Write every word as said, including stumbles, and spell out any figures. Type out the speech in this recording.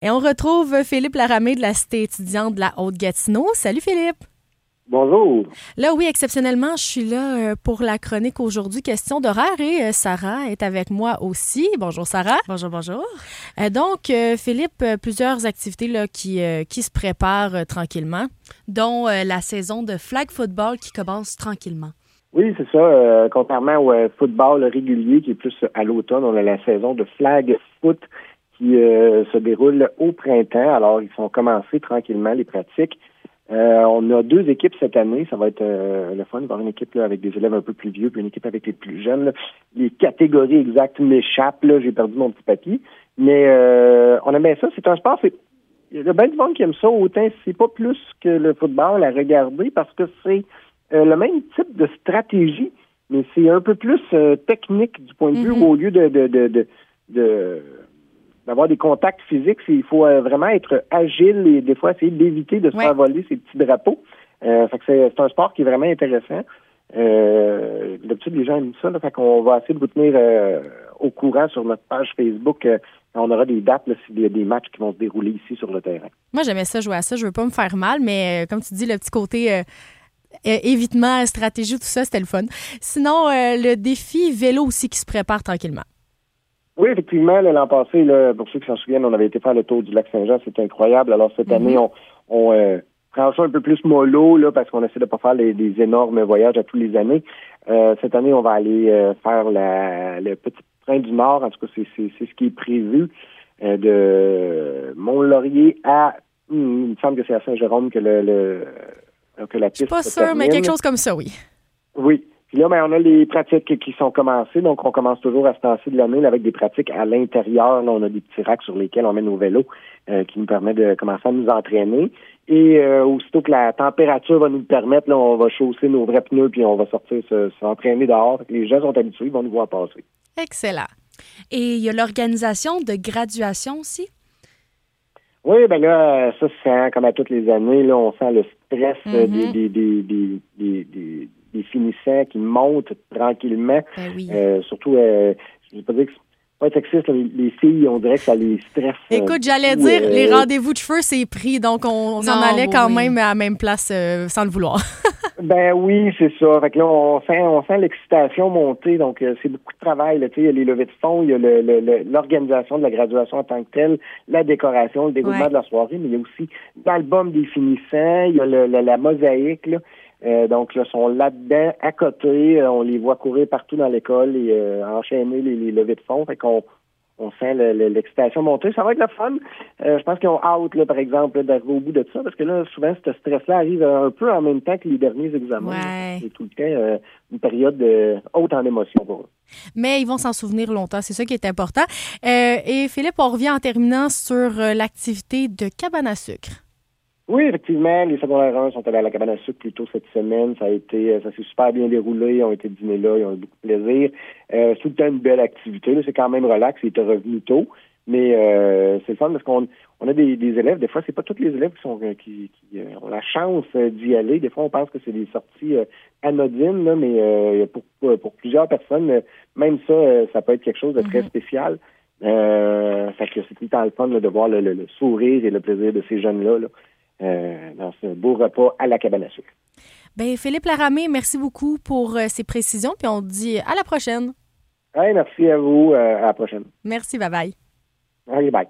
Et on retrouve Philippe Laramé de la Cité étudiante de la Haute-Gatineau. Salut Philippe! Bonjour! Là, oui, exceptionnellement, je suis là pour la chronique aujourd'hui, question d'horaire, et Sarah est avec moi aussi. Bonjour Sarah! Bonjour, bonjour! Euh, donc, euh, Philippe, plusieurs activités là, qui, euh, qui se préparent euh, tranquillement. Dont euh, la saison de flag football qui commence tranquillement. Oui, c'est ça. Euh, contrairement au euh, football régulier qui est plus à l'automne, on a la saison de flag foot qui euh, se déroule au printemps. Alors, ils sont commencés tranquillement, les pratiques. Euh, on a deux équipes cette année. Ça va être euh, le fun. Il va y avoir une équipe là, avec des élèves un peu plus vieux, puis une équipe avec les plus jeunes. Là. Les catégories exactes m'échappent. Là. J'ai perdu mon petit papier. Mais euh, on aime bien ça. C'est un sport. C'est... Il y a bien du monde qui aime ça. Autant c'est pas plus que le football à regarder parce que c'est euh, le même type de stratégie, mais c'est un peu plus euh, technique du point de vue mm-hmm. au lieu de... de, de, de, de d'avoir des contacts physiques, il faut euh, vraiment être agile et des fois essayer d'éviter de se ouais. faire voler ces petits drapeaux. Euh, fait que c'est, c'est un sport qui est vraiment intéressant. Euh, d'habitude, les gens aiment ça, là, fait qu'on va essayer de vous tenir euh, au courant sur notre page Facebook. Euh, on aura des dates, là, s'il y a des matchs qui vont se dérouler ici sur le terrain. Moi, j'aimais ça, jouer à ça. Je veux pas me faire mal, mais euh, comme tu dis, le petit côté... Euh... évitement, stratégie, tout ça, c'était le fun. Sinon, euh, le défi vélo aussi qui se prépare tranquillement. Oui, effectivement, l'an passé, là, pour ceux qui s'en souviennent, on avait été faire le tour du lac Saint-Jean, c'était incroyable. Alors cette mm-hmm. année, on, on euh, prend ça un peu plus mollo, là, parce qu'on essaie de pas faire les, des énormes voyages à tous les années. Euh, cette année, on va aller euh, faire la, le petit train du Nord, en tout cas, c'est, c'est, c'est ce qui est prévu, euh, de Mont-Laurier à, hum, il me semble que c'est à Saint-Jérôme que le, le que la piste. Je suis pas sûre, mais quelque chose comme ça, oui. Oui. Puis là, ben, on a les pratiques qui sont commencées. Donc, on commence toujours à ce temps-ci de l'année là, avec des pratiques à l'intérieur. Là, on a des petits racks sur lesquels on met nos vélos euh, qui nous permettent de commencer à nous entraîner. Et euh, aussitôt que la température va nous le permettre, là, on va chausser nos vrais pneus puis on va sortir se, s'entraîner dehors. Les gens sont habitués, ils vont nous voir passer. Excellent. Et il y a l'organisation de graduation aussi? Oui, ben là, ça, c'est comme à toutes les années, là, on sent le stress mm-hmm. des, des, des, des, des, des des finissants qui montent tranquillement. Ben oui. euh, surtout, euh, je ne vais pas dire que c'est pas sexiste, mais les filles, on dirait que ça les stresse. Écoute, j'allais tout, dire, euh, les rendez-vous de cheveux, c'est pris, donc on, on s'en allait quand oui. même à la même place euh, sans le vouloir. Ben oui, c'est ça. Fait que là, on sent, on sent l'excitation monter, donc euh, c'est beaucoup de travail. Là, il y a les levées de fonds, il y a le, le, le, l'organisation de la graduation en tant que telle, la décoration, le déroulement ouais. de la soirée, mais il y a aussi l'album des finissants, il y a le, le, la mosaïque, là. Euh, donc, là, sont là-dedans, à côté. Euh, on les voit courir partout dans l'école et euh, enchaîner les, les levées de fonds. Fait qu'on on sent le, le, l'excitation monter. Ça va être le fun. Euh, je pense qu'ils ont hâte, là, par exemple, là, d'arriver au bout de ça, parce que là, souvent, ce stress-là arrive un peu en même temps que les derniers examens. Ouais. C'est tout le temps euh, une période de haute en émotion pour eux. Mais ils vont s'en souvenir longtemps. C'est ça qui est important. Euh, et Philippe, on revient en terminant sur euh, l'activité de cabane à sucre. Oui, effectivement, les secondaires un sont allés à la cabane à sucre plus tôt cette semaine. Ça a été, ça s'est super bien déroulé. Ils ont été dîner là, ils ont eu beaucoup de plaisir. Euh, c'est tout le temps une belle activité. Là. C'est quand même relax. Ils étaient revenus tôt. Mais euh, c'est le fun parce qu'on on a des, des élèves. Des fois, c'est pas tous les élèves qui sont qui, qui euh, ont la chance d'y aller. Des fois, on pense que c'est des sorties euh, anodines, là, mais euh, pour, pour plusieurs personnes, même ça, euh, ça peut être quelque chose de très mm-hmm. spécial. Euh, fait que c'est tout le temps le fun là, de voir le, le, le sourire et le plaisir de ces jeunes-là. Là. Euh, dans ce beau repas à la cabane à sucre. Bien, Philippe Laramé, merci beaucoup pour euh, ces précisions, puis on te dit à la prochaine. Hey, merci à vous, euh, à la prochaine. Merci, bye-bye. Allez, bye.